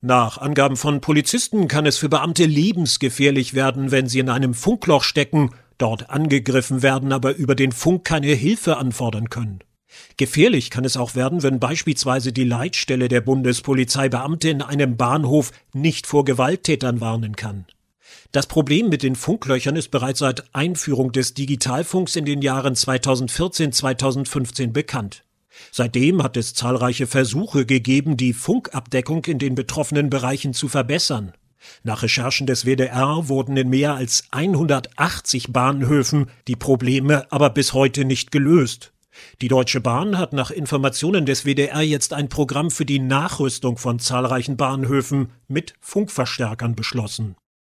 Nach Angaben von Polizisten kann es für Beamte lebensgefährlich werden, wenn sie in einem Funkloch stecken, dort angegriffen werden, aber über den Funk keine Hilfe anfordern können. Gefährlich kann es auch werden, wenn beispielsweise die Leitstelle der Bundespolizeibeamte in einem Bahnhof nicht vor Gewalttätern warnen kann. Das Problem mit den Funklöchern ist bereits seit Einführung des Digitalfunks in den Jahren 2014-2015 bekannt. Seitdem hat es zahlreiche Versuche gegeben, die Funkabdeckung in den betroffenen Bereichen zu verbessern. Nach Recherchen des WDR wurden in mehr als 180 Bahnhöfen die Probleme aber bis heute nicht gelöst. Die Deutsche Bahn hat nach Informationen des WDR jetzt ein Programm für die Nachrüstung von zahlreichen Bahnhöfen mit Funkverstärkern beschlossen.